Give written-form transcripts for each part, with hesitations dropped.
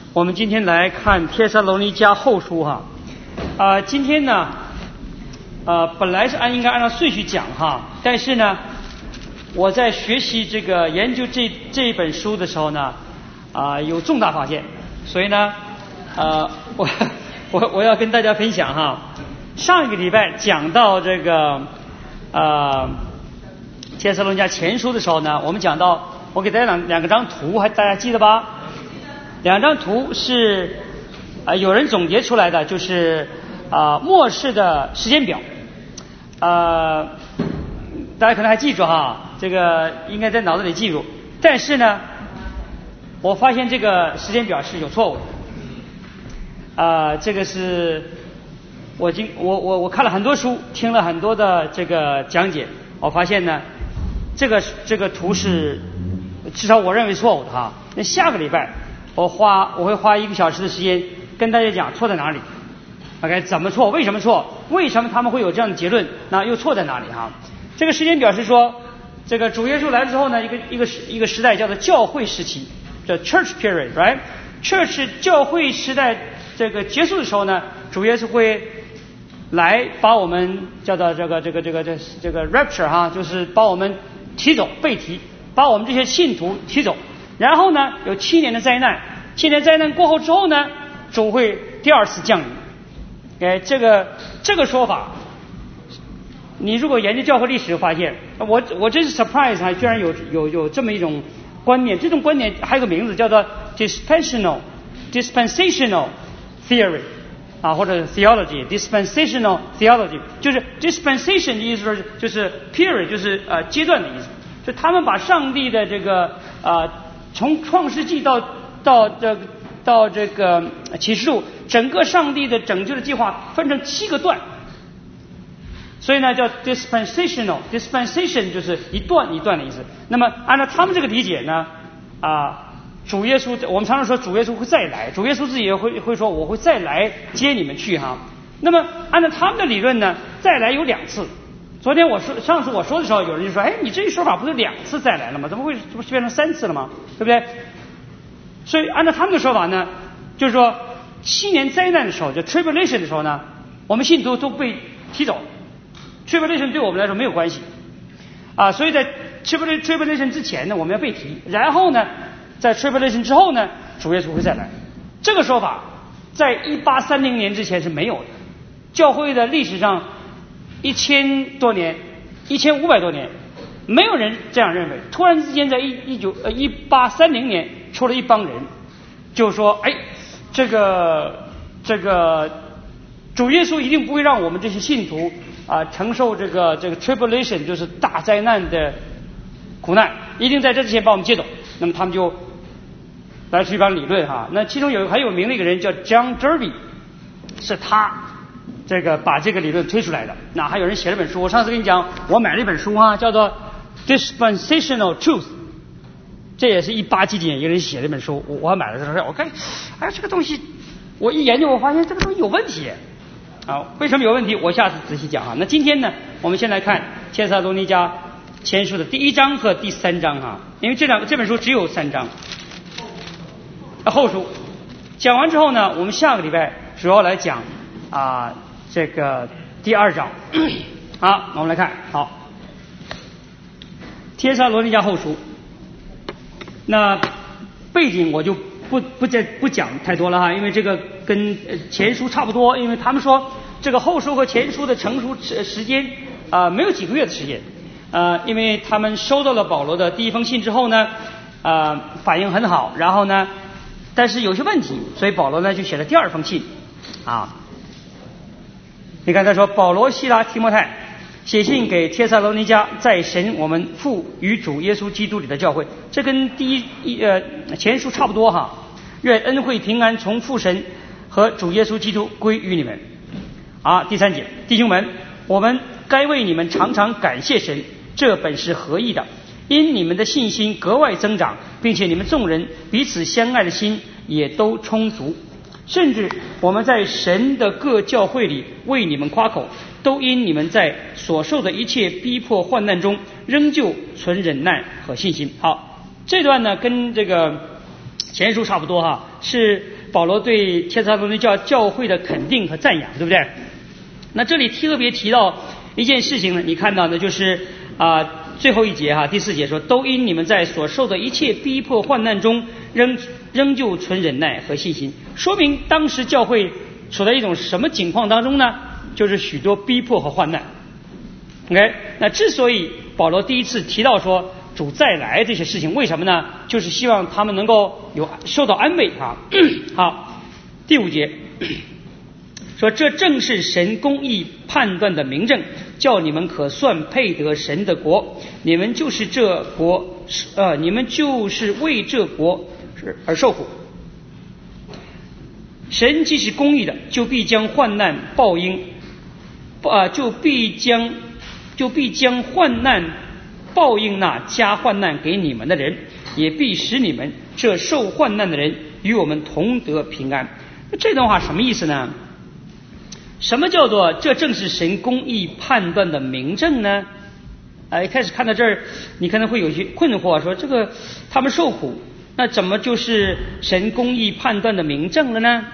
我们今天来看帖撒罗尼迦后书哈，今天呢，本来是应该按照顺序讲哈，但是呢，我在学习这个研究这一本书的时候呢，有重大发现，所以呢，我要跟大家分享哈。上一个礼拜讲到这个帖撒罗尼迦前书的时候呢，我们讲到我给大家两张图，大家记得吧？两张图是有人总结出来的，就是末世的时间表。大家可能还记住哈，这个应该在脑子里记住。但是呢，我发现这个时间表是有错误的。这个是我看了很多书，听了很多的这个讲解，我发现呢，这个图是至少我认为错误的哈。那下个礼拜我会花1个小时的时间跟大家讲错在哪里。OK， 怎么错？为什么错？为什么他们会有这样的结论？那又错在哪里哈？这个时间表是说，这个主耶稣来之后呢，一个时代叫做教会时期，叫 Church Period，right？Church 教会时代这个结束的时候呢，主耶稣会来把我们叫做这个 rapture 哈，就是把我们提走，被提，把我们这些信徒提走。然后呢，有7年的灾难，7年灾难过后之后呢，主会第二次降临。这个说法，你如果研究教会历史发现，我真是 surprise 居然有这么一种观念。这种观念还有个名字叫做 dispensational theory 或者 dispensational theology， 就是 dispensation 的意思就是 period 就是阶段的意思，就他们把上帝的这个从创世纪到这个启示录，整个上帝的拯救的计划分成7个段，所以呢叫 dispensation 就是一段一段的意思。那么按照他们这个理解呢，主耶稣，我们常常说主耶稣会再来，主耶稣自己也会说我会再来接你们去哈。那么按照他们的理论呢，再来有2次。上次我说的时候，有人就说，你这一说法不是2次再来了吗？怎么会变成3次了吗？对不对？所以按照他们的说法呢，就是说7年灾难的时候，就 tribulation 的时候呢，我们信徒都被提走 ，tribulation 对我们来说没有关系所以在 tribulation 之前呢，我们要被提，然后呢，在 tribulation 之后呢，主耶稣会再来。这个说法在1830年之前是没有的，教会的历史上1000多年，1500多年，没有人这样认为。突然之间在1830年出了一帮人，就说这个主耶稣一定不会让我们这些信徒承受这个 tribulation 就是大灾难的苦难，一定在这之前把我们接走。那么他们就来出一帮理论哈。那其中还有名的一个人叫 John Derby， 是他这个把这个理论推出来的。那还有人写了本书，我上次跟你讲，我买了一本书叫做 Dispensational Truth， 这也是18几年一个人写的一本书，我还买了。我看这个东西我一研究，我发现这个东西有问题为什么有问题？我下次仔细讲那今天呢，我们先来看帖撒罗尼迦前书的第1章和第3章因为这本书只有3章。后书讲完之后呢，我们下个礼拜主要来讲这个第2章好，我们来看帖撒罗尼迦后书。那背景我就不讲太多了因为这个跟前书差不多，因为他们说这个后书和前书的成书时间没有几个月的时间因为他们收到了保罗的第1封信之后呢反应很好，然后呢但是有些问题，所以保罗呢就写了第2封信你看他说，保罗、西拉、提摩太写信给帖撒罗尼迦在神我们父与主耶稣基督里的教会，这跟前书差不多愿恩惠平安从父神和主耶稣基督归于你们第3节，弟兄们，我们该为你们常常感谢神，这本是合意的，因你们的信心格外增长，并且你们众人彼此相爱的心也都充足，甚至我们在神的各教会里为你们夸口，都因你们在所受的一切逼迫患难中仍旧存忍耐和信心。好，这段呢跟这个前书差不多是保罗对帖撒罗尼迦教会的肯定和赞扬，对不对？那这里特别提到一件事情呢，你看到的就是最后一节第4节说，都因你们在所受的一切逼迫患难中仍旧存忍耐和信心，说明当时教会处在一种什么情况当中呢？就是许多逼迫和患难。OK， 那之所以保罗第一次提到说主再来这些事情，为什么呢？就是希望他们能够受到安慰好，第5节说，这正是神公义判断的明证，叫你们可算配得神的国，你们就是为这国而受苦。神既是公义的，就必将患难报应，就必将患难报应那加患难给你们的人，也必使你们这受患难的人与我们同得平安。这段话什么意思呢？什么叫做这正是神公义判断的明证呢？一开始看到这儿，你可能会有些困惑，说这个他们受苦，那怎么就是神公义判断的明证了呢？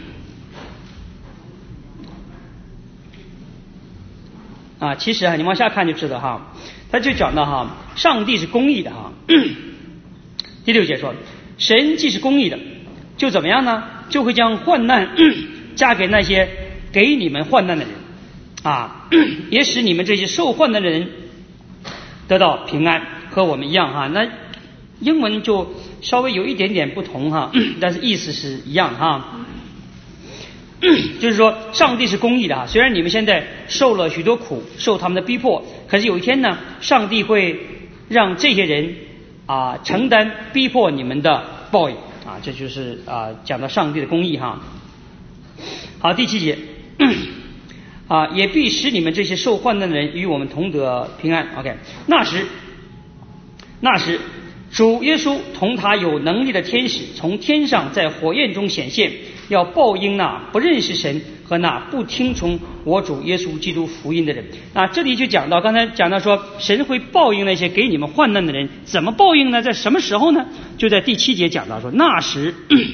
其实你往下看就知道他就讲到上帝是公义的第6节说，神既是公义的，就怎么样呢？就会将患难加给那些给你们患难的人也使你们这些受患难的人得到平安，和我们一样那英文就稍微有一点点不同但是意思是一样就是说上帝是公义的虽然你们现在受了许多苦，受他们的逼迫，可是有一天呢，上帝会让这些人承担逼迫你们的报应这就是讲到上帝的公义好，第7节也必使你们这些受患难的人与我们同得平安。 OK， 那时主耶稣同他有能力的天使从天上在火焰中显现，要报应那不认识神和那不听从我主耶稣基督福音的人。这里就讲到，刚才讲到说神会报应那些给你们患难的人，怎么报应呢？在什么时候呢？就在第7节讲到说，那时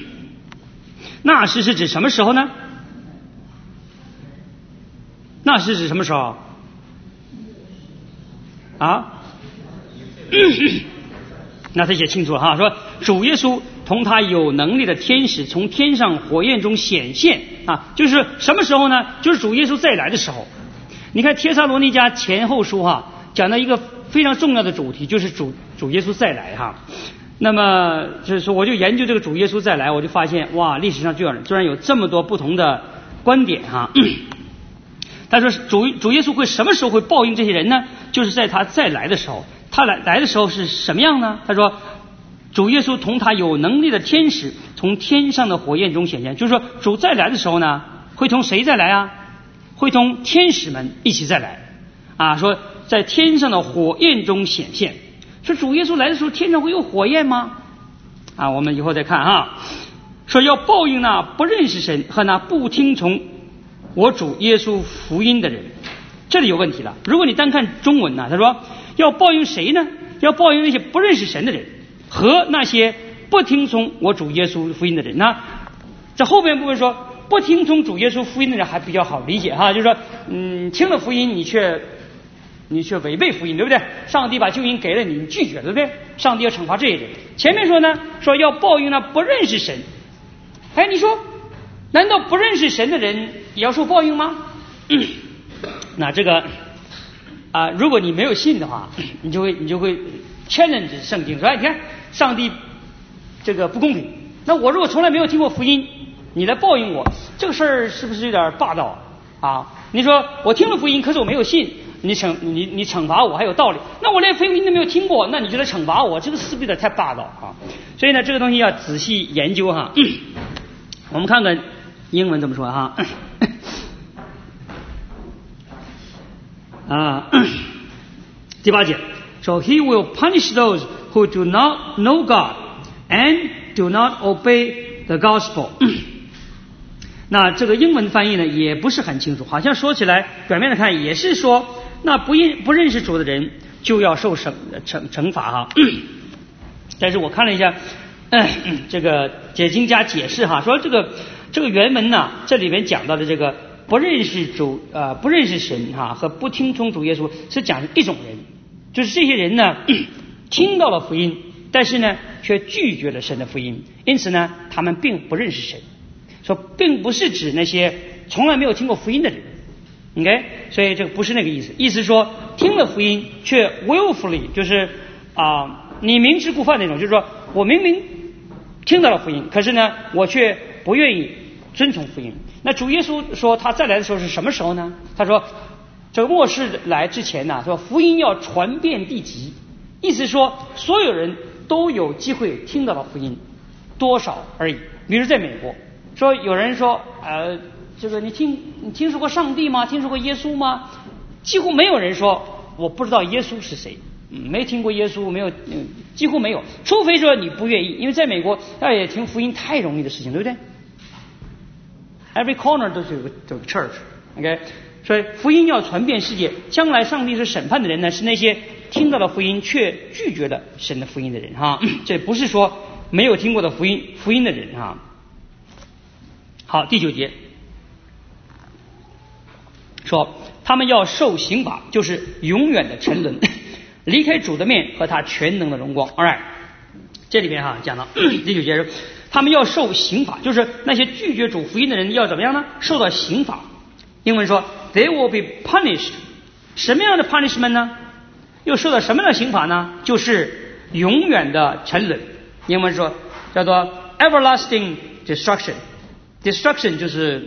是指什么时候呢？那是指什么时候那他写清楚了说主耶稣同他有能力的天使从天上火焰中显现就是什么时候呢？就是主耶稣再来的时候。你看帖撒罗尼迦前后书讲到一个非常重要的主题，就是主耶稣再来那么就是说，我就研究这个主耶稣再来，我就发现哇，历史上居然有这么多不同的观点他说主耶稣会什么时候会报应这些人呢？就是在他再来的时候。他来的时候是什么样呢？他说主耶稣同他有能力的天使从天上的火焰中显现，就是说主再来的时候呢，会同谁再来会同天使们一起再来说在天上的火焰中显现。说主耶稣来的时候天上会有火焰吗？我们以后再看说要报应那不认识神和那不听从我主耶稣福音的人。这里有问题了，如果你单看中文他说要报应谁呢？要报应那些不认识神的人和那些不听从我主耶稣福音的人。这后边部分说不听从主耶稣福音的人还比较好理解就是说听了福音你却违背福音，对不对？上帝把救恩给了你，你拒绝，对不对？上帝要惩罚这些人。前面说呢，说要报应那不认识神。你说难道不认识神的人也要受报应吗？那这个如果你没有信的话，你就会challenge圣经，说你看上帝这个不公平，那我如果从来没有听过福音，你来报应我，这个事儿是不是有点霸道你说我听了福音，可是我没有信，你惩罚我还有道理，那我连福音都没有听过，那你就来惩罚我，这个是不是有点太霸道所以呢，这个东西要仔细研究我们看看英文怎么说第8节，So he will punish those who do not know God and do not obey the gospel 那这个英文翻译呢也不是很清楚，好像说起来表面上看也是说那不认识主的人就要受惩罚但是我看了一下这个解经家解释哈，说这个原文呢，这里面讲到的这个不认识主不认识神哈和不听从主耶稣，是讲一种人，就是这些人呢听到了福音，但是呢却拒绝了神的福音，因此呢他们并不认识神。说并不是指那些从来没有听过福音的人 ，OK， 所以这个不是那个意思，意思说听了福音却 willfully 就是你明知故犯那种，就是说我明明听到了福音，可是呢我却不愿意遵从福音。那主耶稣说他再来的时候是什么时候呢？他说这个末世来之前呢，说福音要传遍地极，意思说所有人都有机会听到了福音，多少而已。比如在美国，说有人说这个你听说过上帝吗？听说过耶稣吗？几乎没有人说我不知道耶稣是谁，没听过耶稣，没有，几乎没有，除非说你不愿意，因为在美国要也听福音太容易的事情，对不对 ？Every corner 都是有个 church，OK， 所以福音要传遍世界，将来上帝是审判的人呢，是那些听到了福音却拒绝了神的福音的人哈，这不是说没有听过的福音的人哈。好，第9节说他们要受刑罚，就是永远的沉沦，离开主的面和他全能的荣光。All right， 这里边讲到第9节说他们要受刑罚，就是那些拒绝主福音的人要怎么样呢？受到刑罚。英文说 they will be punished， 什么样的 punishment 呢？又受到什么样的刑罚呢？就是永远的沉沦。英文说叫做 everlasting destruction。destruction 就是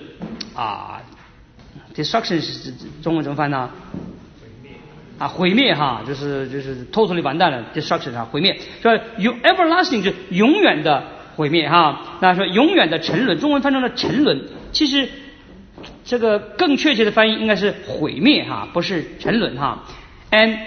destruction 是中文怎么翻呢？毁灭哈，就是 totally 完蛋了 destruction 毁灭。说 everlasting 就永远的毁灭哈。那说永远的沉沦，中文翻成了沉沦，其实这个更确切的翻译应该是毁灭哈，不是沉沦哈。and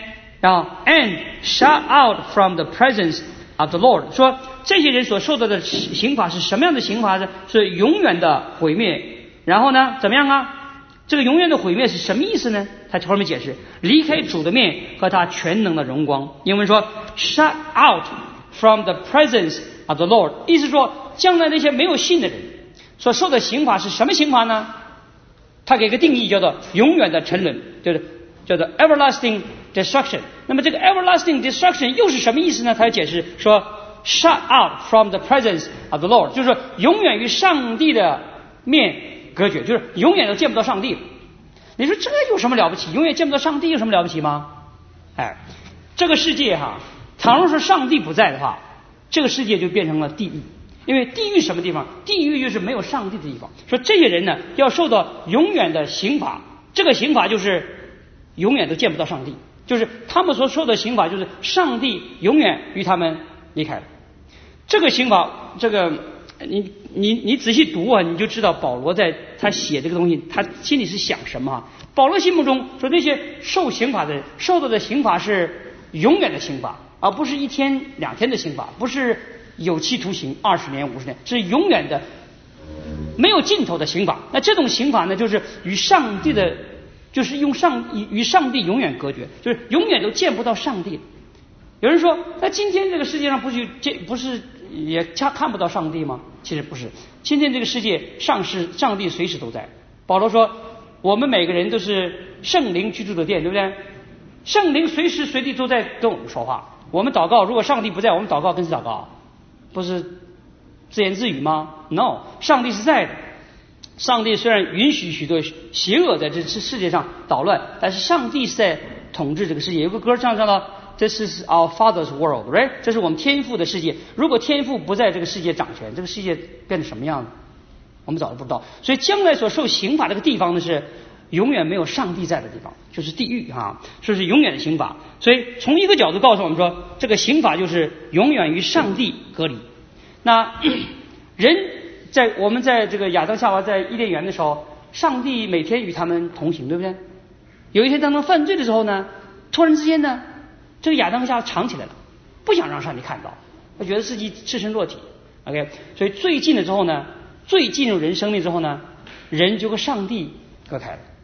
shut out from the presence of the Lord， 说这些人所受到的刑罚是什么样的刑罚呢？是永远的毁灭。然后呢，怎么样啊？这个永远的毁灭是什么意思呢？他后面解释，离开主的面和他全能的荣光。英文说 shut out from the presence of the Lord， 意思说将来那些没有信的人所受的刑罚是什么刑罚呢？他给个定义叫做永远的沉沦，就是叫做 everlasting destruction。那么这个 everlasting destruction 又是什么意思呢？他解释说 shut out from the presence of the Lord， 就是说永远与上帝的面隔绝，就是永远都见不到上帝了。你说这有什么了不起？永远见不到上帝有什么了不起吗？这个世界倘若说上帝不在的话，这个世界就变成了地狱。因为地狱什么地方？地狱就是没有上帝的地方。说这些人呢要受到永远的刑罚，这个刑罚就是永远都见不到上帝，就是他们所受的刑罚就是上帝永远与他们离开了。这个刑罚，这个你仔细读你就知道保罗在他写这个东西他心里是想什么保罗心目中说那些受刑罚的人受到的刑罚是永远的刑罚，而不是1天2天的刑罚，不是有期徒刑20年50年，是永远的没有尽头的刑罚。那这种刑罚呢，就是与上帝的，就是与上帝永远隔绝，就是永远都见不到上帝。有人说，那今天这个世界上不是也看不到上帝吗？其实不是，今天这个世界上帝随时都在。保罗说，我们每个人都是圣灵居住的殿，对不对？圣灵随时随地都在跟我们说话。我们祷告，如果上帝不在，我们祷告跟谁祷告？不是自言自语吗？ No， 上帝是在的。上帝虽然允许许多邪恶在这世界上捣乱，但是上帝是在统治这个世界。有个歌唱到This is our Father's world， right？ 这是我们天父的世界。如果天父不在这个世界掌权，这个世界变成什么样子？我们早就不知道。所以将来所受刑罚这个地方呢，是永远没有上帝在的地方，就是地狱这是永远的刑罚。所以从一个角度告诉我们说，这个刑罚就是永远与上帝隔离。那我们在这个亚当夏娃在伊甸园的时候，上帝每天与他们同行，对不对？有一天当他们犯罪的时候呢，突然之间呢，这个亚当和夏娃藏起来了，不想让上帝看到，他觉得自己赤身裸体。OK， 所以罪进了之后呢，罪进入人生命之后呢，人就和上帝隔开了。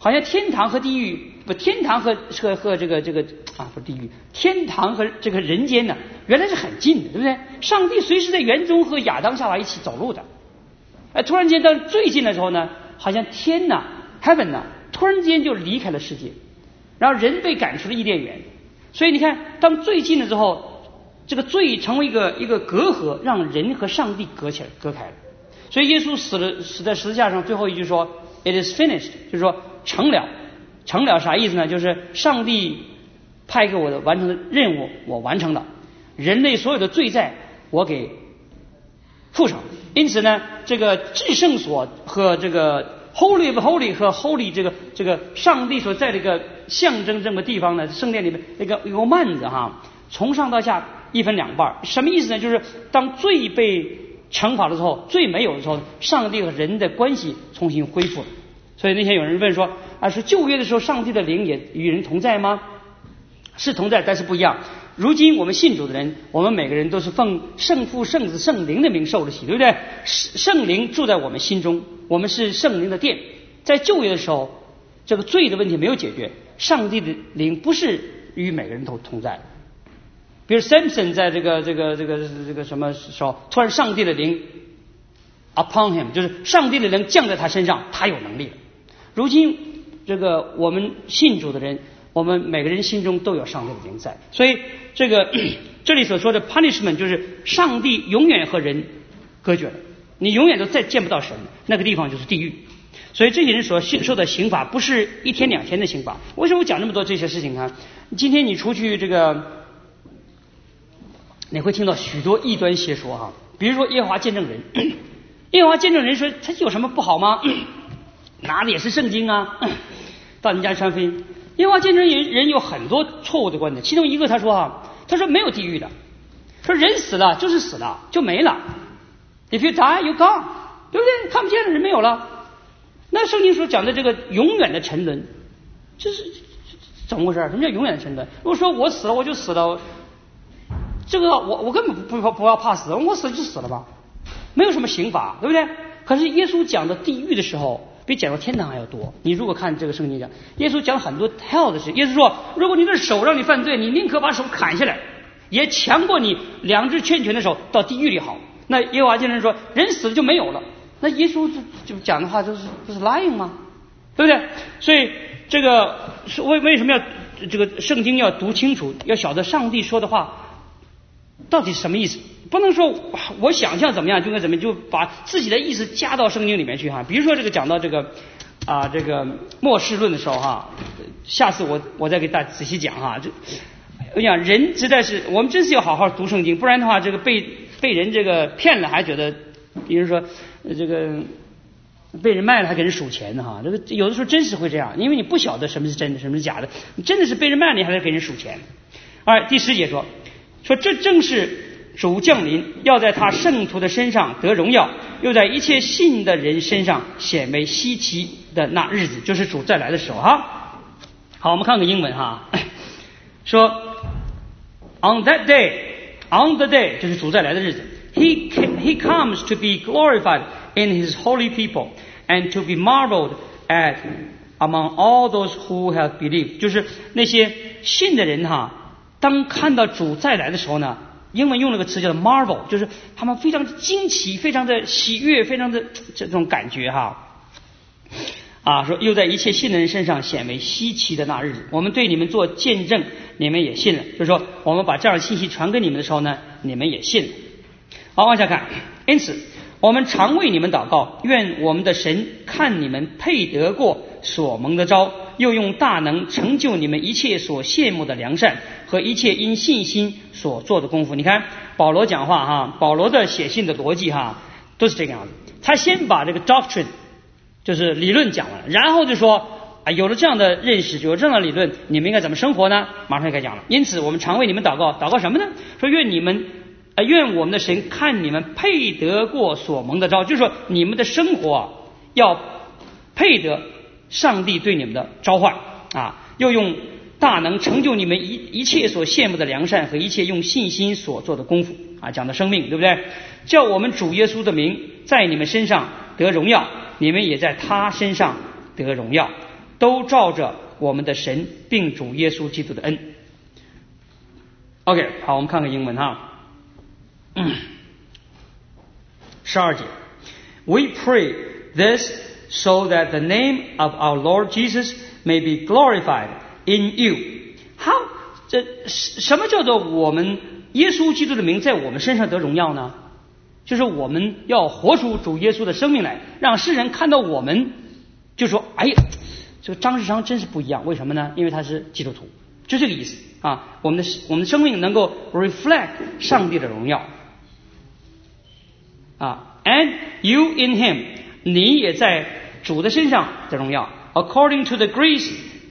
好像天堂和地狱天堂和这个不是地狱，天堂和这个人间呢，原来是很近的，对不对？上帝随时在园中和亚当夏娃一起走路的。突然间当最近的时候呢，好像天呐 heaven 呐，突然间就离开了世界，然后人被赶出了伊甸园。所以你看，当最近了之后，这个罪成为一个隔阂，让人和上帝隔开了。所以耶稣死在十字架上，最后一句说 It is finished， 就是说成了。成了啥意思呢？就是上帝派给我的完成的任务我完成了，人类所有的罪债我给付上。因此呢，这个至圣所和这个 Holy of Holy 和 Holy 这个上帝所在的一个象征这么地方呢，圣殿里面有个幔子哈，从上到下一分两半。什么意思呢？就是当罪被惩罚的时候，罪没有的时候，上帝和人的关系重新恢复了。所以那天有人问说是旧约的时候上帝的灵也与人同在吗？是同在，但是不一样。如今我们信主的人，我们每个人都是奉圣父圣子圣灵的名受了洗，对不对？圣灵住在我们心中，我们是圣灵的殿。在旧约的时候，这个罪的问题没有解决，上帝的灵不是与每个人都同在。比如 Samson 在这个什么时候，突然上帝的灵 upon him， 就是上帝的灵降在他身上，他有能力了。如今这个我们信主的人，我们每个人心中都有上帝的灵在。所以这里所说的 punishment 就是上帝永远和人隔绝了，你永远都再见不到神，那个地方就是地狱。所以这些人所受的刑罚不是一天两天的刑罚。为什么我讲这么多这些事情呢？今天你出去你会听到许多异端邪说哈，比如说耶和华见证人，耶和华见证人说他有什么不好吗？拿的也是圣经啊，到你家传福音。耶和华见证人有很多错误的观点，其中一个他说没有地狱的，说人死了就是死了就没了 ，If you die you gone， 对不对？看不见的人没有了。那圣经所讲的这个永远的沉沦，这是怎么回事？什么叫永远的沉沦？如果说我死了我就死了，这个我根本不要怕死，我死了就死了吧，没有什么刑罚，对不对？可是耶稣讲的地狱的时候，比讲到天堂还要多。你如果看这个圣经讲，耶稣讲很多 hell 的事。耶稣说，如果你的手让你犯罪，你宁可把手砍下来，也强过你两只劝拳的手到地狱里好。那耶和华见证人说，人死了就没有了。那耶稣就讲的话就是 lying 吗？对不对？所以这个为什么要这个圣经要读清楚，要晓得上帝说的话到底是什么意思？不能说我想象怎么样就该怎么样，就把自己的意思加到圣经里面去哈。比如说这个讲到这个末世论的时候哈，下次我再给大家仔细讲哈。我讲人实在是我们真是要好好读圣经，不然的话这个被人这个骗了还觉得，比如说这个被人卖了还给人数钱呢哈。这个有的时候真是会这样，因为你不晓得什么是真的什么是假的，你真的是被人卖了你还得给人数钱。第10节说这正是主降临，要在他圣徒的身上得荣耀，又在一切信的人身上显为稀奇的那日子，就是主再来的时候哈。好，我们看个英文哈，说 on the day 就是主再来的日子， he comes to be glorified in his holy people and to be marveled at among all those who have believed， 就是那些信的人哈，当看到主再来的时候呢，英文用了个词叫 marvel， 就是他们非常惊奇，非常的喜悦，非常的这种感觉哈。说又在一切信的人身上显为稀奇的那日子，我们对你们做见证，你们也信了。就是说我们把这样的信息传给你们的时候呢，你们也信了。好，往下看。因此我们常为你们祷告，愿我们的神看你们配得过所蒙的召，又用大能成就你们一切所羡慕的良善和一切因信心所做的功夫。你看保罗讲话哈，保罗的写信的逻辑哈都是这个样子。他先把这个 doctrine 就是理论讲完了，然后就说有了这样的认识，有了这样的理论，你们应该怎么生活呢？马上就该讲了。因此我们常为你们祷告，祷告什么呢？说愿我们的神看你们配得过所蒙的召，就是说你们的生活要配得上帝对你们的召唤又用大能成就你们一切所羡慕的良善和一切用信心所做的功夫讲的生命，对不对？叫我们主耶稣的名在你们身上得荣耀，你们也在他身上得荣耀。 都照着我们的神并主耶稣基督的恩。 OK， 好，我们看看英文哈。12节 We pray this so that the name of our Lord Jesus may be glorified in you。 好，这什么叫做我们耶稣基督的名在我们身上得荣耀呢？就是我们要活出主耶稣的生命来，让世人看到我们就说，哎呀，这个张世昌真是不一样。为什么呢？因为他是基督徒，就这个意思啊。我们的生命能够 reflect 上帝的荣耀啊。And you in him， 你也在主的身上的荣耀。According to the grace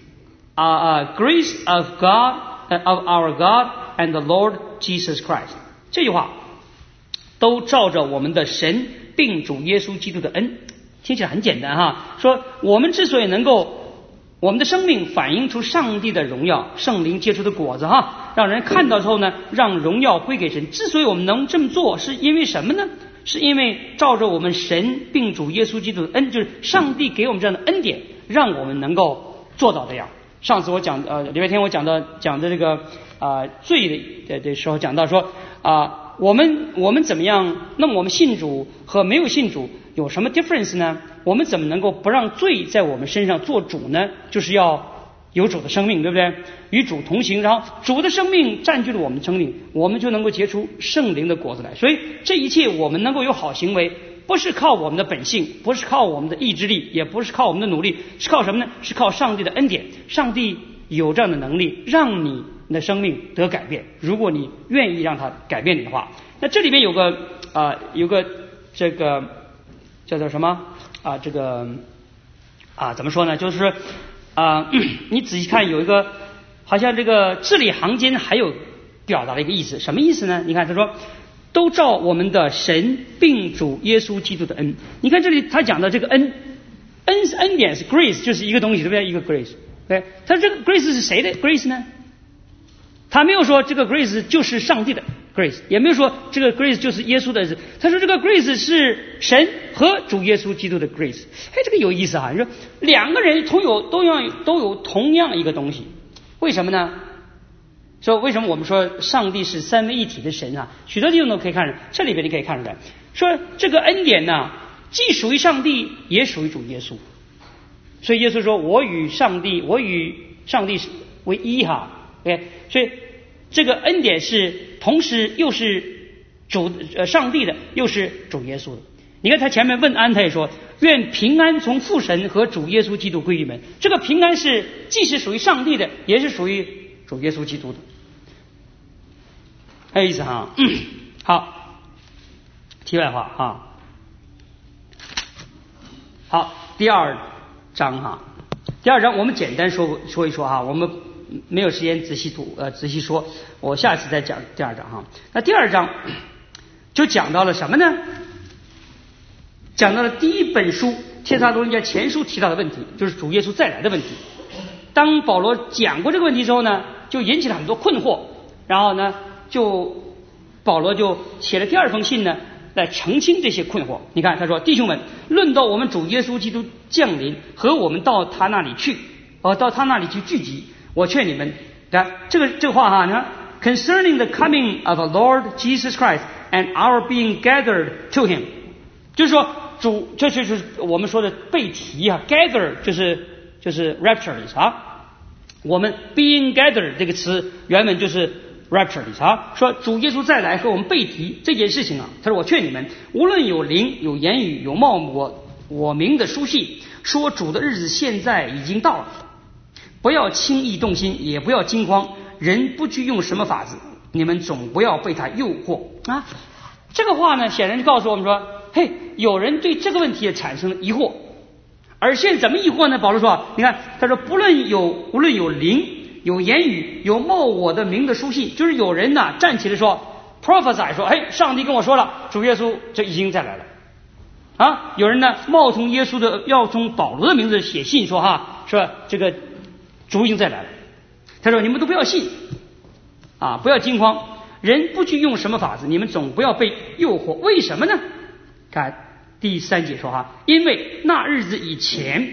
of God of our God and the Lord Jesus Christ。 这句话都照着我们的神并主耶稣基督的恩。听起来很简单哈，说我们之所以能够我们的生命反映出上帝的荣耀，圣灵结出的果子哈，让人看到之后呢，让荣耀归给神。之所以我们能这么做，是因为什么呢？是因为照着我们神并主耶稣基督的恩，就是上帝给我们这样的恩典，让我们能够做到这样。上次我礼拜天我讲的这个罪的时候讲到说我们怎么样？那么我们信主和没有信主有什么 difference 呢？我们怎么能够不让罪在我们身上做主呢？就是要有主的生命，对不对？与主同行，然后主的生命占据了我们的生命，我们就能够结出圣灵的果子来。所以这一切我们能够有好行为，不是靠我们的本性，不是靠我们的意志力，也不是靠我们的努力，是靠什么呢？是靠上帝的恩典。上帝有这样的能力，让你的生命得改变。如果你愿意让它改变你的话，那这里边有个这个叫做什么这个怎么说呢？就是你仔细看有一个好像这个字里行间还有表达了一个意思，什么意思呢？你看他说都照我们的神并主耶稣基督的恩。你看这里他讲的这个恩典是 grace， 就是一个东西，对不对？一个 grace。对，他这个 grace 是谁的 grace 呢？他没有说这个 grace 就是上帝的 grace， 也没有说这个 grace 就是耶稣的。他说这个 grace 是神和主耶稣基督的 grace。哎，这个有意思啊！你说两个人都有同样一个东西，为什么呢？说为什么我们说上帝是三位一体的神啊？许多地方都可以看出来，这里边你可以看出来，说这个恩典呢，既属于上帝，也属于主耶稣。所以耶稣说：“我与上帝为一哈。” OK， 所以这个恩典是同时又是上帝的，又是主耶稣的。你看他前面问安，他也说：“愿平安从父神和主耶稣基督归于你们。”这个平安是既是属于上帝的，也是属于主耶稣基督的。很有意思哈。好，题外话啊。好，第二章哈，第二章我们简单说一说哈，我们没有时间仔细说，我下次再讲第二章哈。那第二章就讲到了什么呢？讲到了第一本书帖撒罗尼迦前书提到的问题，就是主耶稣再来的问题。当保罗讲过这个问题之后呢，就引起了很多困惑，然后呢，保罗就写了第二封信呢，来澄清这些困惑。你看他说：“弟兄们，论到我们主耶稣基督降临和我们到他那里去聚集，我劝你们，看这个话哈，你看 concerning the coming of our Lord Jesus Christ and our being gathered to him， 就是说这就是我们说的被提啊 ，gather 就是 rapture 啊，我们 being gathered 这个词原本就是 rapture 啊，说主耶稣再来和我们被提这件事情啊，他说我劝你们，无论有灵、有言语、有冒我名的书信，说主的日子现在已经到了，不要轻易动心，也不要惊慌，人不具用什么法子，你们总不要被他诱惑啊。这个话呢，显然就告诉我们说，嘿，有人对这个问题也产生了疑惑。而现在怎么疑惑呢？保罗说，你看他说无论有灵、有言语、有冒我的名的书信，就是有人呢站起来说 prophesy 说，嘿，上帝跟我说了，主耶稣这已经再来了啊。有人呢冒充耶稣的，要从保罗的名字写信说哈，说这个主已经再来了。他说你们都不要信啊，不要惊慌，人不去用什么法子，你们总不要被诱惑。为什么呢？看第3节说哈，因为那日子以前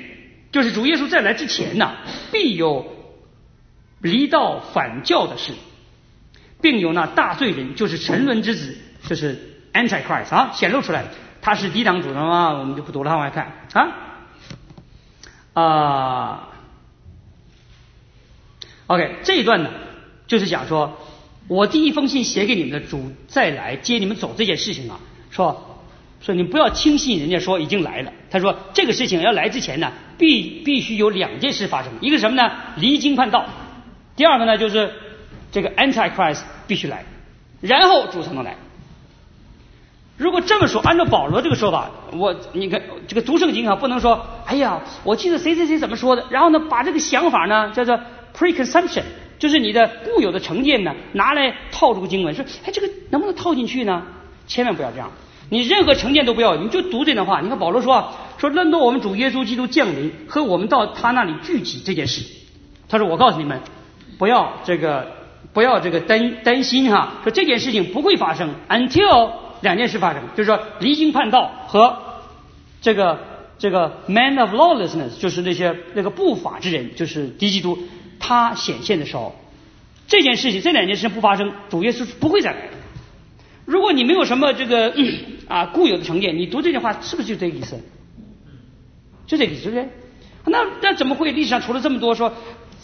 就是主耶稣再来之前呢，必有离道反教的事，并有那大罪人，就是沉沦之子，就是 Antichrist 啊，显露出来，他是抵挡主的吗？我们就不读了，往外看OK， 这一段呢，就是讲说，我第一封信写给你们的主再来接你们走这件事情啊，说你不要轻信人家说已经来了。他说这个事情要来之前呢，必须有两件事发生，一个什么呢？离经叛道。第二个呢，就是这个 Antichrist 必须来，然后主才能来。如果这么说，按照保罗这个说法，你看这个读圣经啊，不能说哎呀，我记得谁谁谁怎么说的，然后呢把这个想法呢叫做 preconception， 就是你的固有的成见呢拿来套这个经文，说哎这个能不能套进去呢？千万不要这样，你任何成见都不要，你就读这段话。你看保罗说论到我们主耶稣基督降临和我们到他那里聚集这件事，他说我告诉你们，不要这个担心哈，说这件事情不会发生 until 两件事发生，就是说离经叛道和这个 man of lawlessness， 就是那个不法之人，就是敌基督，他显现的时候，这件事情这两件事不发生，主耶稣不会再来的。如果你没有什么固有的成见，你读这句话是不是就这个意思？就这个意思，对不对？那怎么会历史上除了这么多说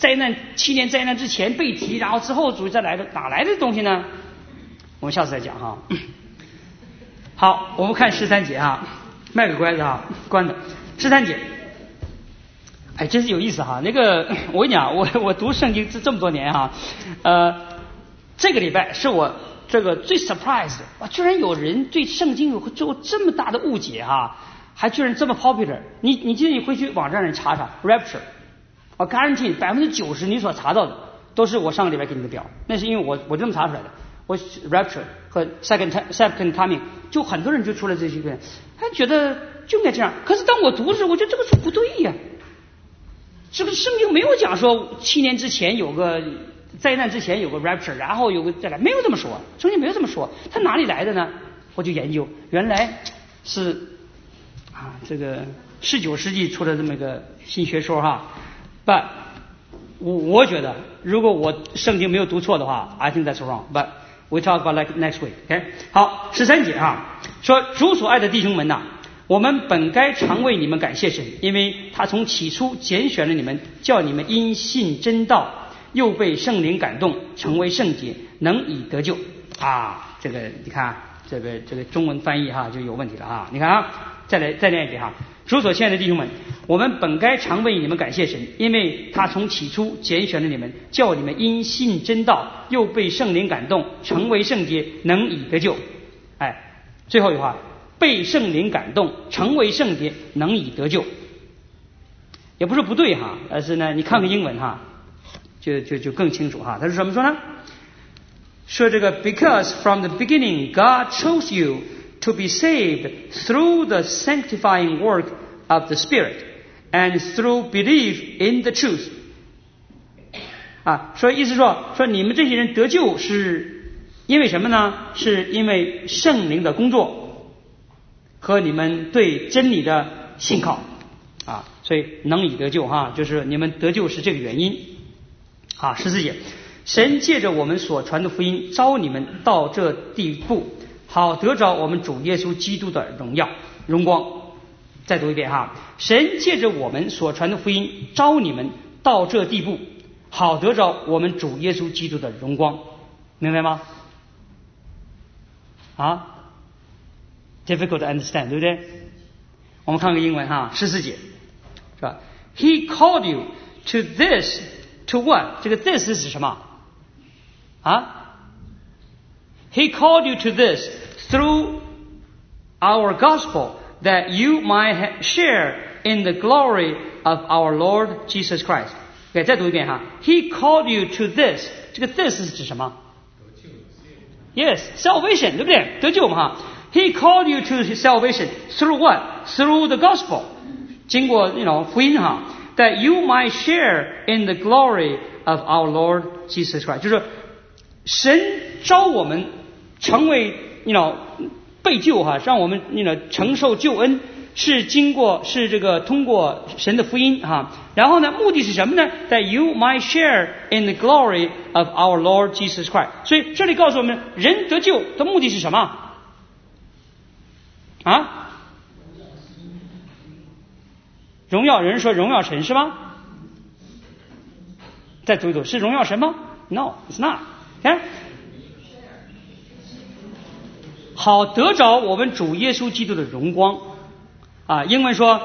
7年灾难之前被提，然后之后主再来的，哪来的东西呢？我们下次再讲哈。好，我们看13节哈，卖个关子哈，关子13节。哎，真是有意思哈。那个我跟你讲，我读圣经这么多年哈，这个礼拜是我这个最 surprise 的，居然有人对圣经有这么大的误解哈，还居然这么 popular。你记得你回去网站上查查 rapture， 我 guarantee 90%你所查到的都是我上个礼拜给你的表，那是因为我这么查出来的。我 rapture 和 second coming， 就很多人就出来这些个，还觉得就应该这样。可是当我读的时候，我觉得这个说不对呀。这个圣经没有讲说7年之前有个灾难之前有个 rapture， 然后有个再来，没有这么说，圣经没有这么说，它哪里来的呢？我就研究，原来是这个19世纪出的这么一个新学说哈。But 我觉得，如果我圣经没有读错的话 ，I think that's wrong. But we talk about like next week. OK， 好，13节说主所爱的弟兄们呐，我们本该常为你们感谢神，因为他从起初拣选了你们，叫你们因信真道，又被圣灵感动，成为圣洁，能以得救这个你看这个中文翻译就有问题了你看再念一遍主所亲爱的弟兄们，我们本该常为你们感谢神，因为他从起初拣选了你们，叫你们因信真道，又被圣灵感动，成为圣洁，能以得救。最后一句话，被圣灵感动，成为圣洁，能以得救。也不是不对而是呢，你看看英文就更清楚他是怎么说呢？说这个 because from the beginning God chose you to be saved through the sanctifying work of the Spirit and through belief in the truth。说意思说你们这些人得救是因为什么呢？是因为圣灵的工作和你们对真理的信靠所以能以得救就是你们得救是这个原因14节，神借着我们所传的福音召你们到这地步，好得着我们主耶稣基督的荣光。再读一遍神借着我们所传的福音召你们到这地步，好得着我们主耶稣基督的荣光。明白吗？difficult to understand， 对不对？我们看个英文14节是吧？ He called you to this to what？ 这个 this 是指什么He called you to this through our gospel that you might share in the glory of our Lord Jesus Christ。 再读一遍He called you to this， 这个 this 是指什么？ Yes， salvation， 对不对？得救嘛He called you to salvation through what? Through the gospel， 经过福音that you might share in the glory of our Lord Jesus Christ。 就是神召我们成为被救让我们承受救恩， 是这个通过神的福音啊。然后呢，目的是什么呢？ That you might share in the glory of our Lord Jesus Christ。 所以这里告诉我们，人得救的目的是什么啊？荣耀，人说荣耀神是吗？再读一读，是荣耀神吗？ No, it's not。 看，好得着我们主耶稣基督的荣光啊。英文说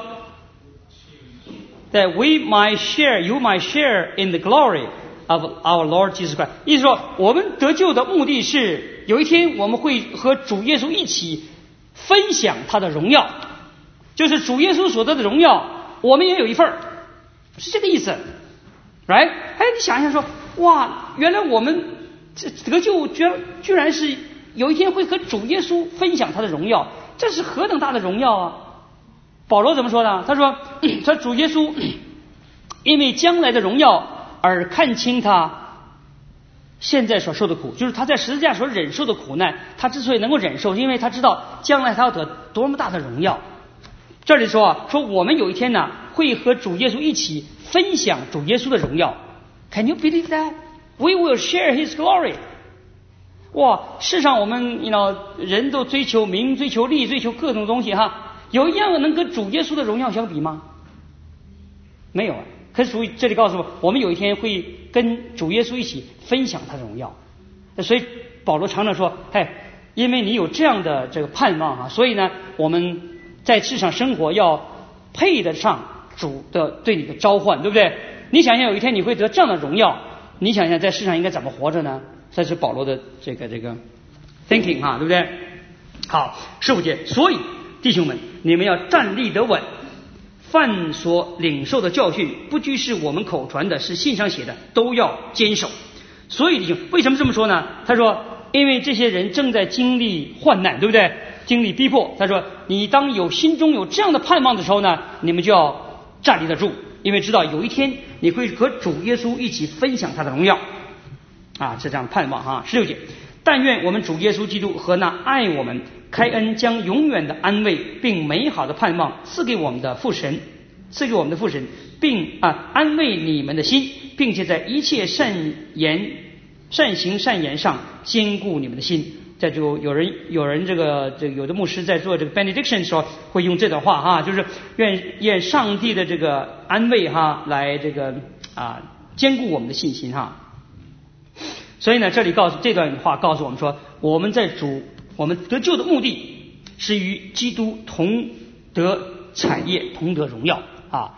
That we might share, you might share in the glory of our Lord Jesus Christ。 意思说，我们得救的目的是有一天我们会和主耶稣一起分享他的荣耀，就是主耶稣所得的荣耀我们也有一份，是这个意思 right？ 哎，你想一下说，哇，原来我们得救居然是有一天会和主耶稣分享他的荣耀，这是何等大的荣耀啊！保罗怎么说的？他说主耶稣因为将来的荣耀而看清他现在所受的苦，就是他在十字架所忍受的苦难，他之所以能够忍受，因为他知道将来他要得多么大的荣耀。这里说我们有一天呢会和主耶稣一起分享主耶稣的荣耀。 Can you believe that? We will share his glory。 哇，世上我们人都追求名、追求利、追求各种东西哈，有一样能跟主耶稣的荣耀相比吗？没有啊。可是这里告诉我们有一天会跟主耶稣一起分享他的荣耀。所以保罗常常说，因为你有这样的这个盼望啊，所以呢我们在世上生活要配得上主的对你的召唤，对不对？你想想有一天你会得这样的荣耀，你想想在世上应该怎么活着呢？这是保罗的这个 thinking 啊，对不对？好，15节，所以弟兄们，你们要站立得稳，凡所领受的教训，不拘是我们口传的，是信上写的，都要坚守。所以弟兄，为什么这么说呢？他说因为这些人正在经历患难，对不对？经历逼迫。他说你当心中有这样的盼望的时候呢，你们就要站立得住，因为知道有一天你会和主耶稣一起分享他的荣耀啊，是这样盼望啊。16节，但愿我们主耶稣基督和那爱我们、开恩将永远的安慰并美好的盼望赐给我们的父神，并安慰你们的心，并且在一切善行善言上坚固你们的心。这就有人有的牧师在做这个 benediction 的时候会用这段话哈，就是愿上帝的这个安慰哈来坚固我们的信心哈。所以呢，这里这段话告诉我们说，我们得救的目的是与基督同得产业、同得荣耀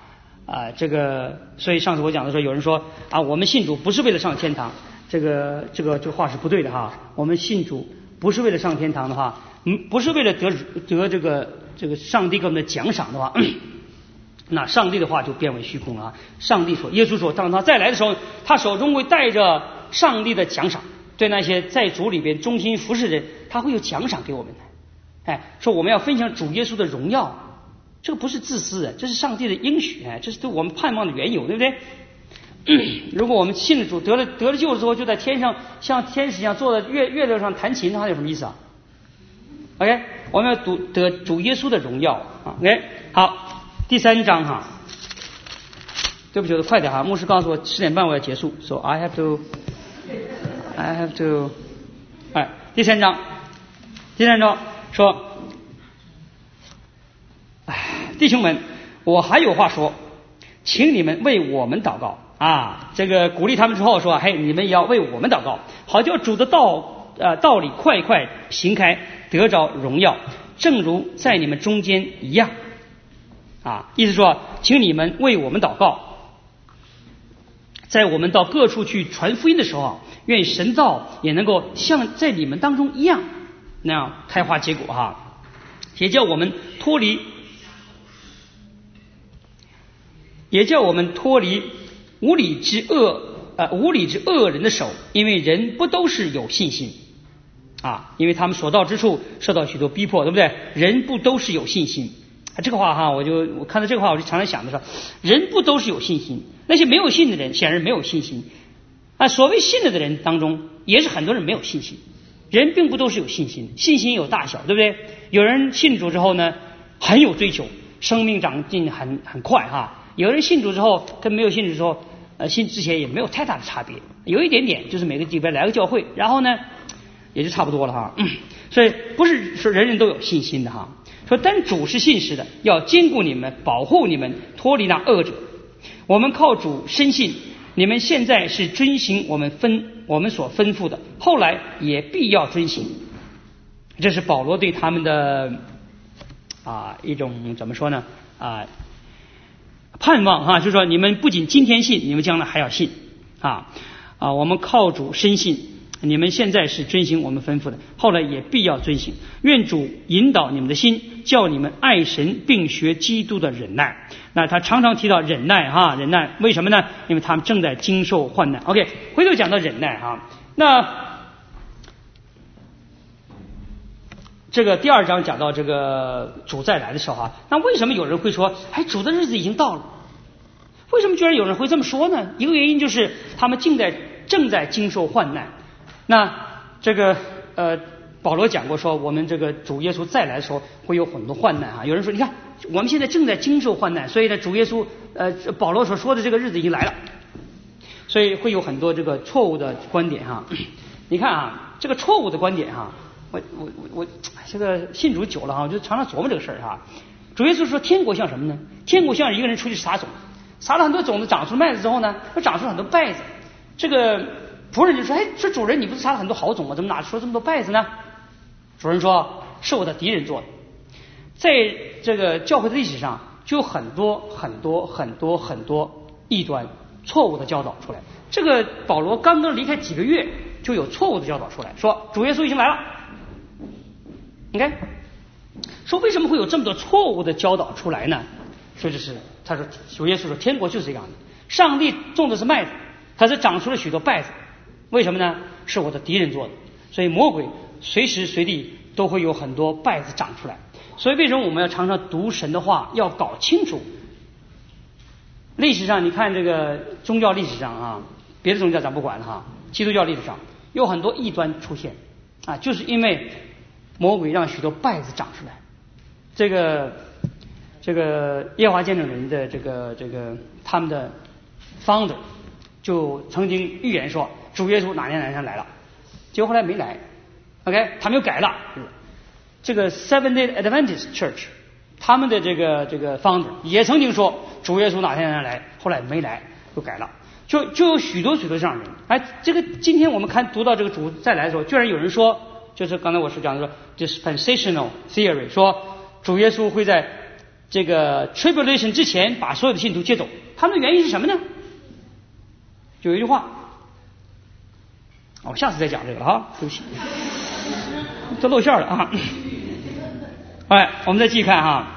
所以上次我讲的时候，有人说我们信主不是为了上天堂，这个话是不对的哈。我们信主不是为了上天堂的话，不是为了得这个上帝给我们的奖赏的话，那上帝的话就变为虚空了。上帝说，耶稣说，当他再来的时候，他手中会带着上帝的奖赏，对那些在主里边忠心服侍的人，他会有奖赏给我们的。说我们要分享主耶稣的荣耀，这个不是自私的，这是上帝的应许，这是对我们盼望的缘由，对不对？如果我们信了主，得了救之后，就在天上像天使一样坐在月亮上弹琴，它有什么意思啊 ？OK， 我们要得主耶稣的荣耀。OK， 好，第3章哈。对不起，我快点哈，牧师告诉我10点半我要结束 ，so I have to，第3章说，弟兄们，我还有话说，请你们为我们祷告。这个鼓励他们之后说，你们也要为我们祷告，好叫主的道理快快行开，得着荣耀，正如在你们中间一样。意思说，请你们为我们祷告，在我们到各处去传福音的时候，愿神道也能够像在你们当中一样那样开花结果也叫我们脱离无理之恶人的手，因为人不都是有信心因为他们所到之处受到许多逼迫，对不对？人不都是有信心这个话我看到这个话，我就常常想的说，人不都是有信心，那些没有信的人显然没有信心所谓信了的人当中，也是很多人没有信心。人并不都是有信心，信心有大小，对不对？有人信主之后呢，很有追求， 生命长进很快哈。有人信主之后跟没有信主之后，信之前也没有太大的差别，有一点点，就是每个礼拜来个教会，然后呢也就差不多了哈。所以不是说人人都有信心的哈。说但主是信实的，要坚固你们，保护你们，脱离那恶者。我们靠主深信，你们现在是遵行我们所吩咐的，后来也必要遵行。这是保罗对他们的一种怎么说呢盼望哈，就是说你们不仅今天信，你们将来还要信我们靠主深信，你们现在是遵行我们吩咐的，后来也必要遵行。愿主引导你们的心，叫你们爱神，并学基督的忍耐。那他常常提到忍耐忍耐为什么呢？因为他们正在经受患难。 OK， 回头讲到忍耐那这个第2章讲到这个主再来的时候那为什么有人会说主的日子已经到了？为什么居然有人会这么说呢？一个原因就是他们正在经受患难。那这个保罗讲过说，我们这个主耶稣再来的时候会有很多患难有人说你看我们现在正在经受患难，所以呢主耶稣保罗所说的这个日子已经来了，所以会有很多这个错误的观点你看这个错误的观点我这个信主久了我就常常琢磨这个事儿主耶稣说天国像什么呢？天国像是一个人出去撒种，撒了很多种子，长出麦子之后呢，又长出很多稗子。这个仆人就说说主人，你不是撒了很多好种吗？怎么哪出这么多稗子呢？主人说是我的敌人做的。在这个教会的历史上就有很多异端错误的教导出来。这个保罗刚刚离开几个月就有错误的教导出来，说主耶稣已经来了。你看说为什么会有这么多错误的教导出来呢？说就是他说主耶稣说天国就是这样的，上帝种的是麦子，它是长出了许多稗子。为什么呢？是我的敌人做的。所以魔鬼随时随地都会有很多稗子长出来。所以为什么我们要常常读神的话，要搞清楚历史上，你看这个宗教历史上别的宗教咱不管了基督教历史上有很多异端出现就是因为魔鬼让许多稗子长出来。这个耶和华见证人的这个他们的 founder 就曾经预言说主耶稣哪年来了，结果后来没来。 OK， 他们又改了。这个 Seventh-day Adventist Church 他们的这个 founder 也曾经说主耶稣哪天来，后来没来，又改了。就有许多这样人。这个今天我们读到这个主再来的时候，居然有人说，就是刚才我所讲的说 dispensational theory， 说主耶稣会在这个 tribulation 之前把所有的信徒接走。他们的原因是什么呢？就有一句话，我下次再讲这个了对不起，都露馅了我们再继续看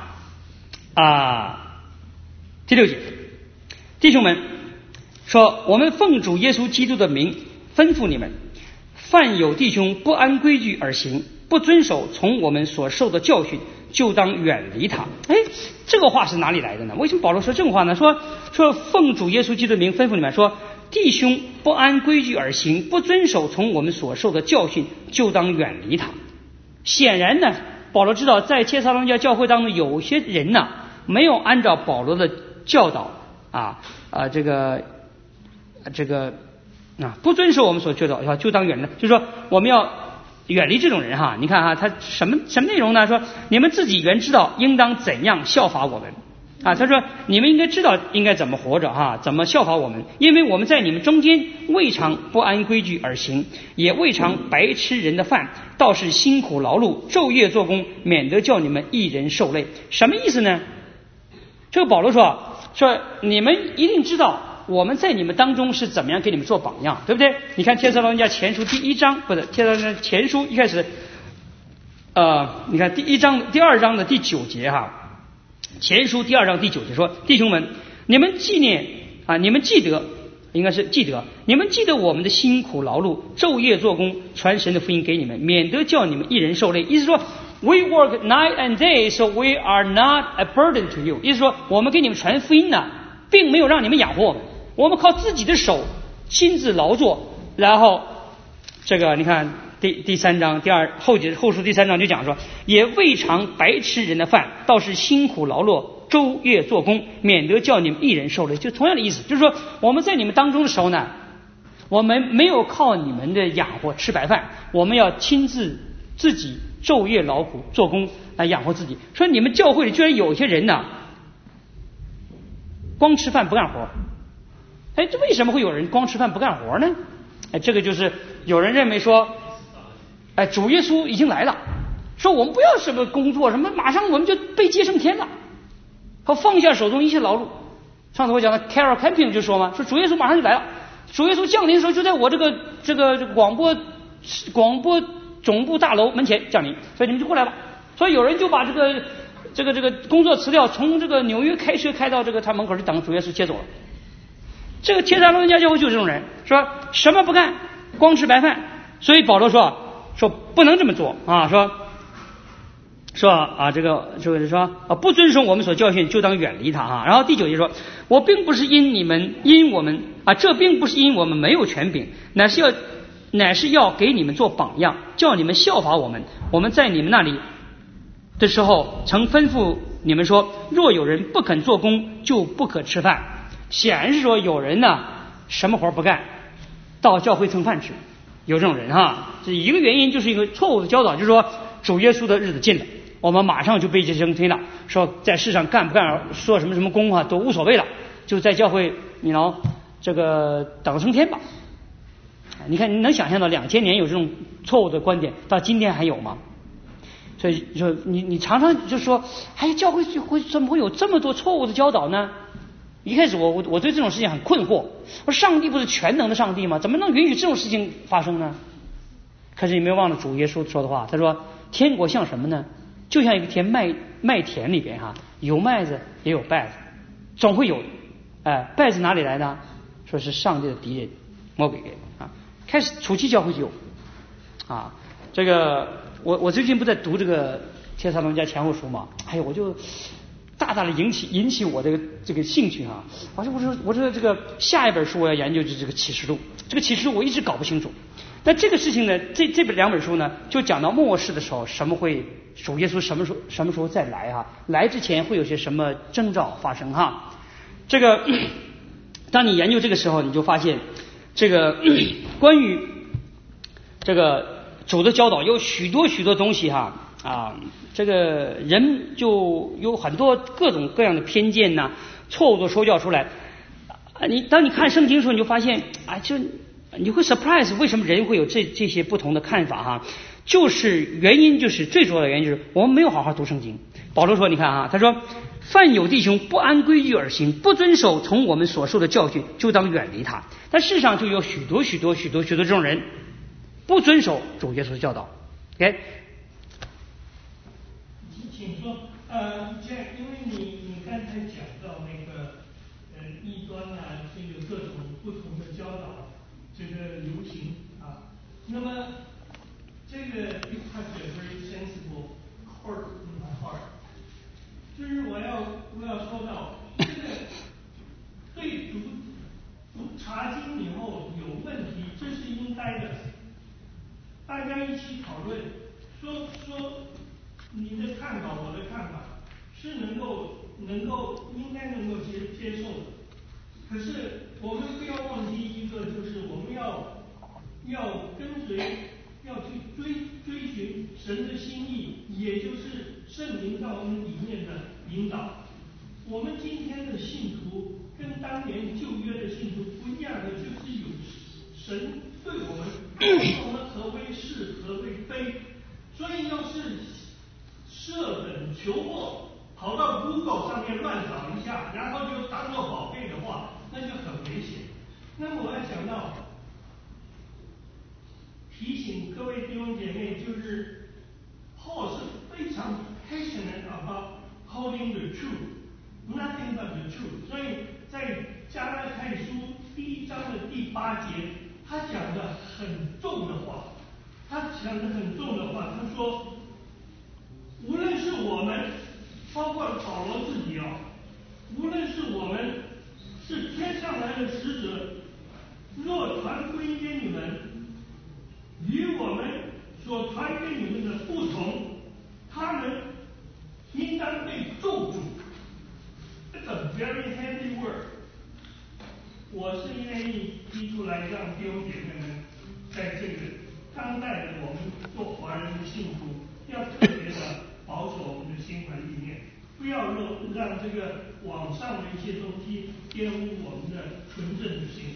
第6节，弟兄们说，我们奉主耶稣基督的名吩咐你们，凡有弟兄不按规矩而行，不遵守从我们所受的教训，就当远离他。这个话是哪里来的呢？为什么保罗说这种话呢？说奉主耶稣基督的名吩咐你们，说弟兄不按规矩而行，不遵守从我们所受的教训，就当远离他。显然呢，保罗知道在帖撒罗尼迦教会当中有些人没有按照保罗的教导不遵守我们所教导，就当远离，就是说我们要远离这种人你看他什么内容呢？说你们自己原知道应当怎样效法我们他说你们应该知道应该怎么活着怎么效法我们，因为我们在你们中间未尝不按规矩而行，也未尝白吃人的饭，倒是辛苦劳碌，昼夜做工，免得叫你们一人受累。什么意思呢？这个保罗说你们一定知道我们在你们当中是怎么样给你们做榜样，对不对？你看帖撒罗尼迦前书第1章，不是帖撒罗尼迦前书一开始你看第2章的第9节前书第2章第9节说，弟兄们，你们记得我们的辛苦劳碌，昼夜做工，传神的福音给你们，免得叫你们一人受累。意思说 we work night and day so we are not a burden to you， 意思说我们给你们传福音并没有让你们养活我们，我们靠自己的手亲自劳作。然后这个你看第3章后书第3章就讲说，也未尝白吃人的饭，倒是辛苦劳碌， 周夜做工，免得叫你们一人受累。就同样的意思，就是说我们在你们当中的时候呢，我们没有靠你们的养活吃白饭，我们要亲自自己昼夜劳苦做工来养活自己。说你们教会里居然有些人呢，光吃饭不干活。这为什么会有人光吃饭不干活呢？这个就是有人认为说，主耶稣已经来了，说我们不要什么工作什么，马上我们就被接升天了，他放下手中一切劳碌。上次我讲的 Carol Camping 就说嘛，说主耶稣马上就来了，主耶稣降临的时候就在我这个广播总部大楼门前降临，所以你们就过来吧。所以有人就把这个工作辞掉，从这个纽约开车开到这个他门口去等主耶稣接走了。这个帖撒罗尼迦教会就是这种人，说什么不干，光吃白饭。所以保罗说不能这么做啊，说这个说不遵守我们所教训，就当远离他啊。然后第9节说，我并不是因我们这并不是因我们没有权柄，乃是要给你们做榜样，叫你们效法我们。我们在你们那里的时候，曾吩咐你们说，若有人不肯做工，就不可吃饭。显然是说有人呢什么活不干，到教会蹭饭吃，有这种人哈。这一个原因就是一个错误的教导，就是说主耶稣的日子近了，我们马上就被接升天了，说在世上干不干做什么工都无所谓了，就在教会这个等升天吧。你看你能想象到2000年有这种错误的观点，到今天还有吗？所以说你常常就说，教会怎么会有这么多错误的教导呢？一开始我对这种事情很困惑，我说上帝不是全能的上帝吗？怎么能允许这种事情发生呢？可是你没有忘了主耶稣说的话，他说天国像什么呢？就像一个麦田里边有麦子也有稗子，总会有稗子哪里来的？说是上帝的敌人魔鬼给开始初期教会就有这个我最近不在读这个帖撒罗尼迦前后书嘛，我就大大的引起我的这个兴趣我说这个下一本书我要研究就是这个启示录。这个启示录我一直搞不清楚，但这个事情呢，这2本书呢，就讲到末世的时候，主耶稣什么时候再来来之前会有些什么征兆发生这个当你研究这个时候，你就发现这个关于这个主的教导有许多东西这个人就有很多各种各样的偏见错误的说教出来。当你看圣经的时候，你就发现就你会 surprise 为什么人会有这些不同的看法就是最主要的原因就是我们没有好好读圣经。保罗说，你看他说凡有弟兄不按规矩而行，不遵守从我们所受的教训，就当远离他。但世上就有许多这种人不遵守主耶稣的教导。OK， 请说，这样，因为你刚才讲到那个异端这个各种不同的教导，这个流行那么这个 you touch a very sensible chord in my heart， 就是我要说到这个对读查经以后有问题，这是应该的，大家一起讨论，说你的看法，我的看法是应该能够接受的。可是我们不要忘记一个，就是我们要跟随，要去追寻神的心意，也就是圣灵在我们里面的引导。我们今天的信徒跟当年旧约的信徒不一样的，就是有神对我们告诉我们何为是，何为非。所以要是设本求末，跑到 Google 上面乱找一下，然后就当做宝贝的话，那就很危险。那么我要讲到提醒各位弟兄姐妹，就是 Paul 是非常 passionate about holding the truth, nothing but the truth。所以在加拉太书1章的第8节，他讲的很重的话，他说，无论是我们，包括保罗自己无论是我们是天上来的使者，若传福音给你们，与我们所传给你们的不同，他们应当被咒诅， 来让弟兄姐妹们在这个当代的我们做华人的信徒，要特别的保守我们的心怀意念，不要让这个网上的一些东西玷污我们的纯正的心。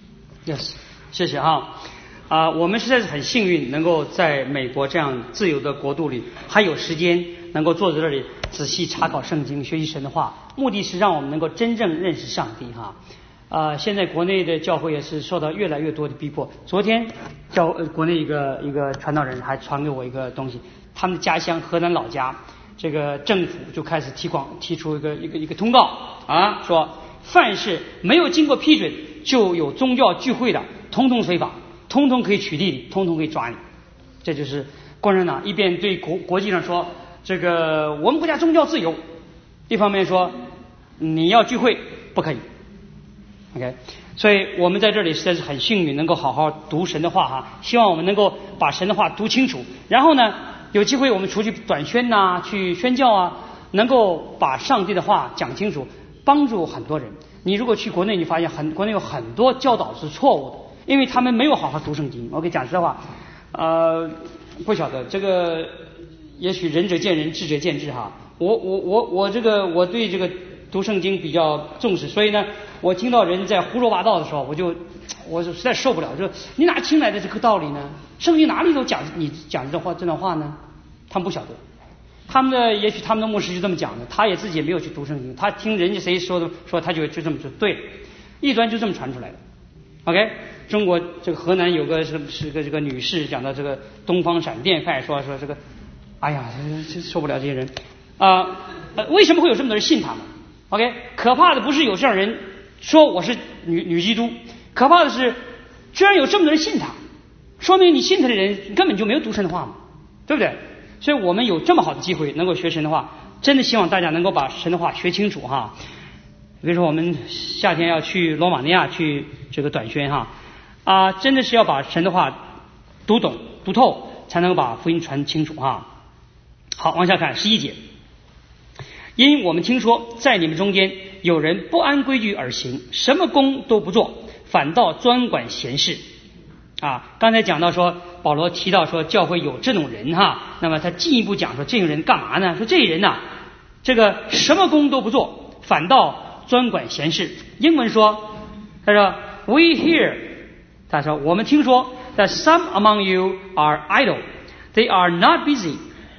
Yes， 谢谢啊。我们实在是很幸运，能够在美国这样自由的国度里，还有时间能够坐在这里仔细查考圣经、学习神的话，目的是让我们能够真正认识上帝哈。现在国内的教会也是受到越来越多的逼迫。昨天国内一个传道人还传给我一个东西，他们的家乡河南老家，这个政府就开始提出一个通告啊，说凡是没有经过批准就有宗教聚会的，通通非法。通通可以取缔你，通通可以抓你。这就是共产党一边对国际上说这个我们国家宗教自由，一方面说你要聚会不可以。OK， 所以我们在这里实在是很幸运，能够好好读神的话哈。希望我们能够把神的话读清楚，然后呢，有机会我们出去短宣呐，去宣教啊，能够把上帝的话讲清楚，帮助很多人。你如果去国内，你发现国内有很多教导是错误的。因为他们没有好好读圣经。我给讲实话，不晓得这个，也许仁者见仁，智者见智哈。我对这个读圣经比较重视，所以呢，我听到人在胡说八道的时候，我就实在受不了。就你哪听来的这个道理呢？圣经哪里都讲你讲这段话呢？他们不晓得。也许他们的牧师就这么讲的，他也自己也没有去读圣经，他听人家谁说的，说他就这么就对了，异端就这么传出来的。OK， 中国这个河南有个是个这个女士讲到这个东方闪电派，说这个，哎呀，受不了这些人为什么会有这么多人信他们 ？OK， 可怕的不是有这样人说我是女基督，可怕的是居然有这么多人信他，说明你信他的人根本就没有读神的话嘛，对不对？所以我们有这么好的机会能够学神的话，真的希望大家能够把神的话学清楚哈。比如说我们夏天要去罗马尼亚去这个短宣哈真的是要把神的话读懂读透，才能够把福音传清楚哈。好，往下看11节，因我们听说在你们中间有人不按规矩而行，什么工都不做，反倒专管闲事刚才讲到说保罗提到说教会有这种人那么他进一步讲说这种人干嘛呢？说这人这个什么工都不做，反倒专管闲事。英文说，他说 We hear， 他说我们听说 that some among you are idle, they are not busy,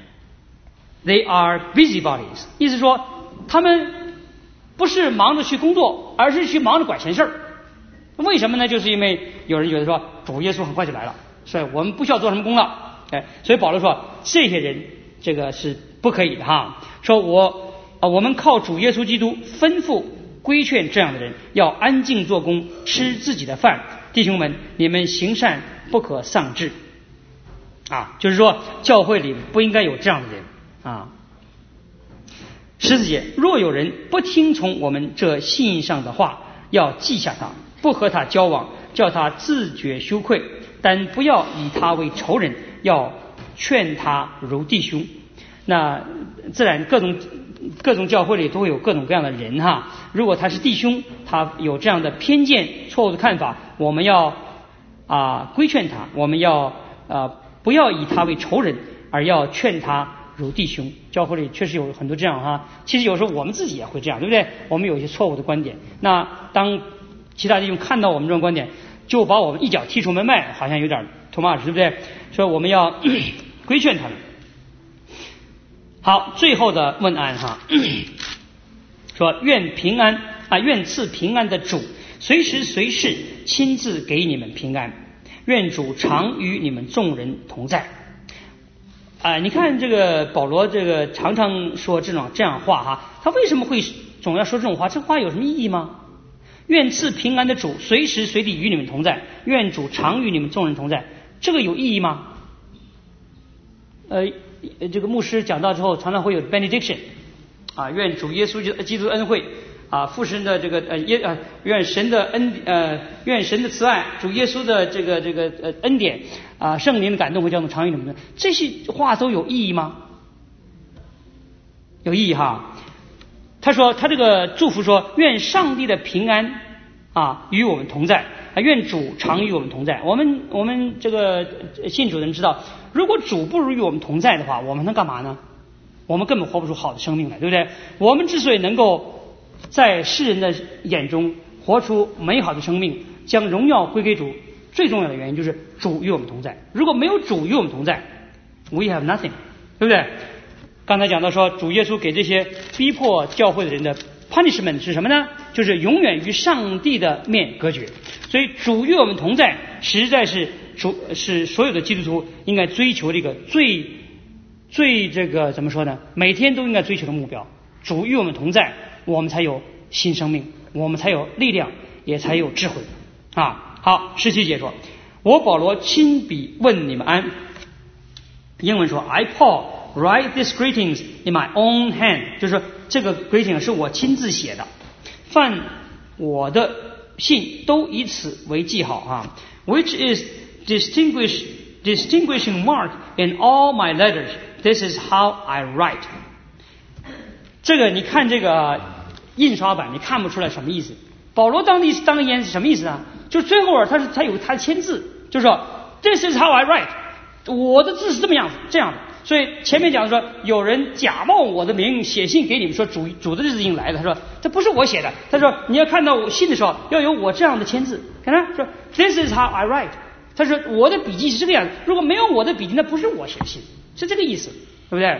they are busybodies。 意思说他们不是忙着去工作，而是去忙着管闲事儿。为什么呢？就是因为有人觉得说主耶稣很快就来了，所以我们不需要做什么工了。所以保罗说这些人这个是不可以的说我们靠主耶稣基督吩咐规劝这样的人要安静做工，吃自己的饭。弟兄们，你们行善不可丧志就是说教会里不应该有这样的人14节，若有人不听从我们这信上的话，要记下他，不和他交往，叫他自觉羞愧，但不要以他为仇人，要劝他如弟兄。那自然各种教会里都会有各种各样的人如果他是弟兄，他有这样的偏见错误的看法，我们要规劝他，我们要不要以他为仇人，而要劝他如弟兄。教会里确实有很多这样其实有时候我们自己也会这样，对不对？我们有一些错误的观点，那当其他弟兄看到我们这种观点，就把我们一脚踢出门外，好像有点 too much， 对不对？所以我们要规劝他们。好，最后的问安说愿平安愿赐平安的主随时随地亲自给你们平安，愿主常与你们众人同在。你看这个保罗这个常常说这样话他为什么会总要说这种话？这话有什么意义吗？愿赐平安的主随时随地与你们同在，愿主常与你们众人同在，这个有意义吗？这个牧师讲到之后常常会有 benediction 愿主耶稣基督的恩惠父神的这个愿神的愿神的慈爱，主耶稣的这个恩典圣灵的感动会叫我们常与你们。这些话都有意义吗？有意义他说他这个祝福说愿上帝的平安与我们同在愿主常与我们同在。我们这个信主的人知道，如果主不与我们同在的话，我们能干嘛呢？我们根本活不出好的生命来，对不对？我们之所以能够在世人的眼中活出美好的生命，将荣耀归给主，最重要的原因就是主与我们同在。如果没有主与我们同在， we have nothing， 对不对？刚才讲到说，主耶稣给这些逼迫教会的人的 punishment 是什么呢？就是永远与上帝的面隔绝。所以主与我们同在，实在是所有的基督徒应该追求这个最这个怎么说呢？每天都应该追求的目标。主与我们同在，我们才有新生命，我们才有力量，也才有智慧好，17节说，我保罗亲笔问你们安。英文说 I Paul write these greetings in my own hand， 就是说这个 greeting 是我亲自写的，凡我的信都以此为记号which is distinguishing mark in all my letters. This is how I write。 这个你看这个印刷版，你看不出来什么意思。保罗当言是什么意思呢？就是最后他有他签字，就是说 This is how I write， 我的字是这样的。所以前面讲说有人假冒我的名写信给你们说主的日子已经来了，他说这不是我写的，他说你要看到我信的时候要有我这样的签字，看他说 This is how I write， 他说我的笔记是这个样子，如果没有我的笔记那不是我写的信，是这个意思，对不对？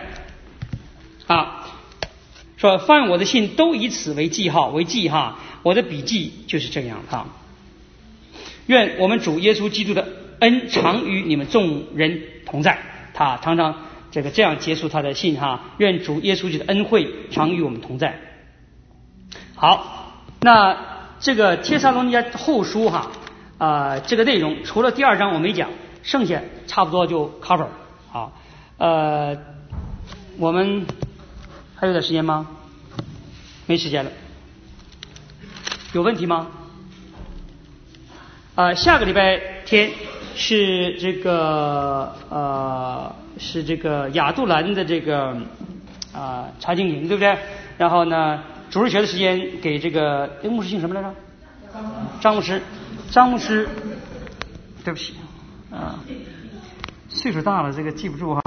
说凡我的信都以此为记号我的笔记就是这样愿我们主耶稣基督的恩常与你们众人同在。他常常这样结束他的信愿主耶稣基督的恩惠常与我们同在。好，那这个帖撒罗尼迦后书这个内容除了第2章我没讲，剩下差不多就 cover。我们还有点时间吗？没时间了。有问题吗？下个礼拜天是这个亚杜兰的这个查经营，对不对？然后呢，主日学的时间给这个牧师姓什么来着？张牧师，对不起岁数大了，这个记不住